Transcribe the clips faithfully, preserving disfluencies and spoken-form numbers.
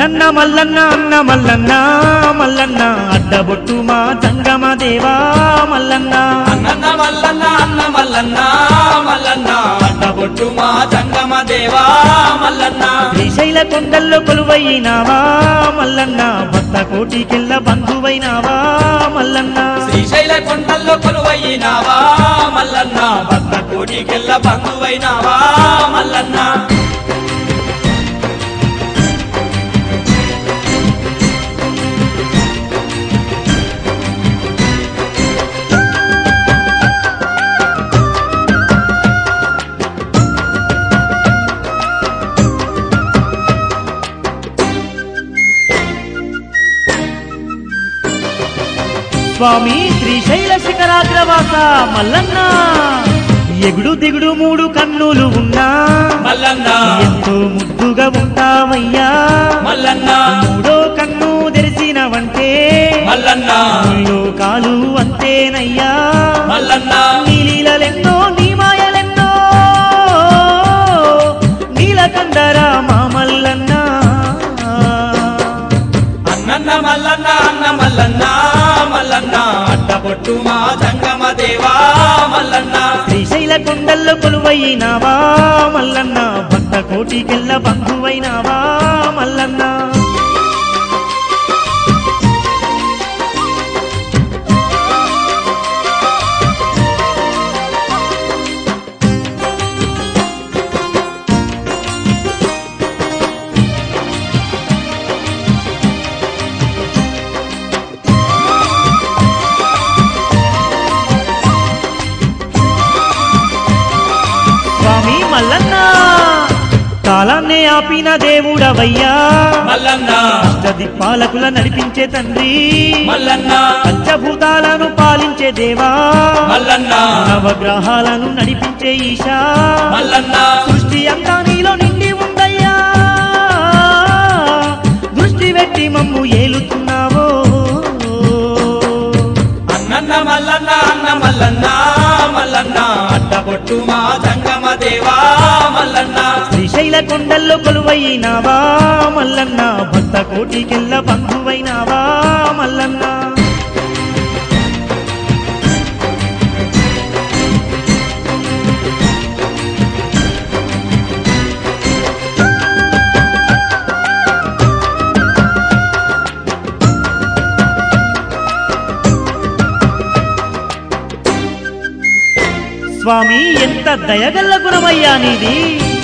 అన్నన్న మల్లన్న అన్న మల్లన్న మల్లన్న అడ్డబొట్టు మా జంగమ దేవా మల్లన్న అన్నన్న మల్లన్న అన్న మల్లన్న మల్లన్న అడ్డబొట్టు మా జంగమ దేవా మల్లన్న శ్రీశైల కొండల్లో కొలువైనావా మల్లన్న భక్త కోటికెళ్ళ బంధువైనావా మల్లన్న శ్రీశైల కొండల్లో కొలువైనావా మల్లన్న భక్త కోటికెళ్ళ బంధువైనావా మల్లన్న స్వామి శ్రీశైల శిఖరాగ్రవాస మల్లన్న ఎగుడు దిగుడు మూడు కన్నులు ఉన్నా మల్లన్న ఎంతో ముద్దుగా ఉంటావయ్యా మల్లన్న మూడో కన్ను తెరిచినవంటే మల్లన్న ముళ్ళు కాలు అంతేనయ్యా మల్లన్న నీ లీలలెన్నో నీ మాయలెన్నో నీలకందరా మా మల్లన్న అన్నన్న మల్లన్న అన్న మల్లన్న మల్లన్న అడ్డబొట్టు మా జంగమ దేవా మల్లన్న శ్రీశైల కొండల్లో కొలువైనావా మల్లన్న భక్త కోటికెళ్ళ బంధువైనావా మల్లన్న స్వామి మల్లన్న కాలాన్నే ఆపిన దేవుడవయ్యా మల్లన్న అష్టదిక్పాలకుల నడిపించే తండ్రి మల్లన్న పంచభూతాలను పాలించే దేవా మల్లన్న నవగ్రహాలను నడిపించే ఈశా మల్లన్న సృష్టి అంతా నీలో నిండి ఉందయ్యా దృష్టి పెట్టి మమ్ము ఏలుతున్నావో అన్నన్న మల్లన్న అన్న మల్లన్న మల్లన్న అడ్డబొట్టు మా జంగమ దేవా మల్లన్న శ్రీశైల కొండల్లో కొలువైనావా మల్లన్న భక్త కోటికెళ్ళ బంధువైనావా మల్లన్న స్వామి ఎంత దయగల్ల గుణమయ్యా నీది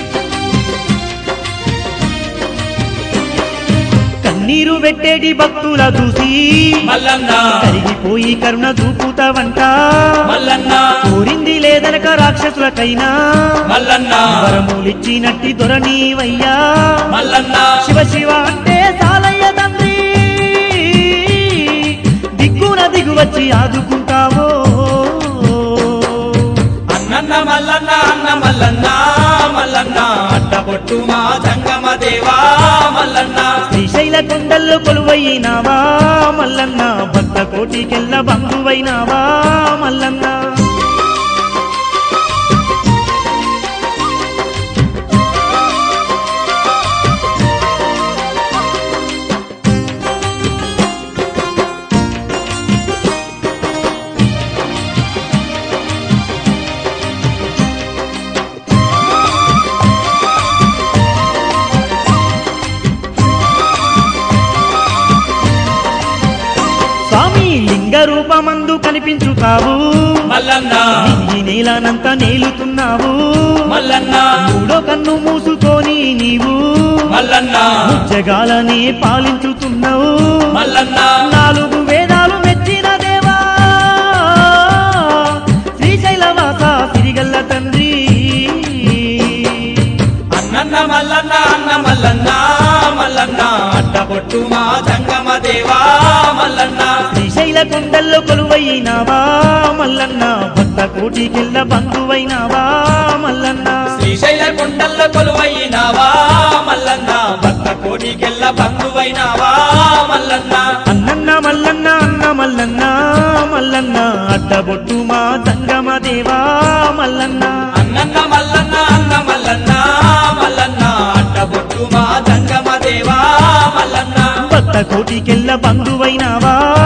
కన్నీరు పెట్టేటి భక్తుల చూసి మల్లన్న కరిగిపోయి కరుణ చూపుతావంట మల్లన్న కోరింది లేదనక రాక్షసులకైనా మల్లన్న వరములిచ్చినట్టి దొరనీవయ్యా మల్లన్న శివ శివ అంటే సాలయ్య తండ్రి దిక్కున దిగువచ్చి ఆదుకుంటావో అన్నన్న మల్లన్న అన్న మల్లన్న మల్లన్న అడ్డబొట్టు మా జంగమ దేవా మల్లన్న శ్రీశైల కొండల్లో కొలువైనావా మల్లన్న భక్త కోటికెళ్ళ బంధువైనావా మల్లన్న లింగ రూపమందు కనిపించుతావు మల్లన్న ఈ నేలనంతా నేలుతున్నావు మల్లన్న మూడో కన్ను మూసుకొని నీవు మల్లన్న జగాలనే పాలించుతున్నావు మల్లన్న నాలుగు వేదాలు మెచ్చిన దేవా శ్రీశైలవాస సిరిగల్ల తండ్రి అన్నన్న మల్లన్న అన్న మల్లన్న మల్లన్న అడ్డబొట్టు మా జంగమ దేవా మల్లన్న శ్రీశైల కొండల్లో కొలువైనావా మల్లన్న భక్త కోటికెళ్ళ బంధువైనావా మల్లన్న శ్రీశైల కొండల్లో కొలువైనావా మల్లన్న భక్త కోటికెళ్ళ బంధువైనావా మల్లన్న అన్నన్న మల్లన్న అన్న మల్లన్న మల్లన్న అడ్డబొట్టు మా జంగమ దేవా మల్లన్న అన్నన్న మల్లన్న అన్న మల్లన్న మల్లన్న అడ్డబొట్టు మా జంగమ దేవా మల్లన్న కోటికెళ్ళ బంధువైనావా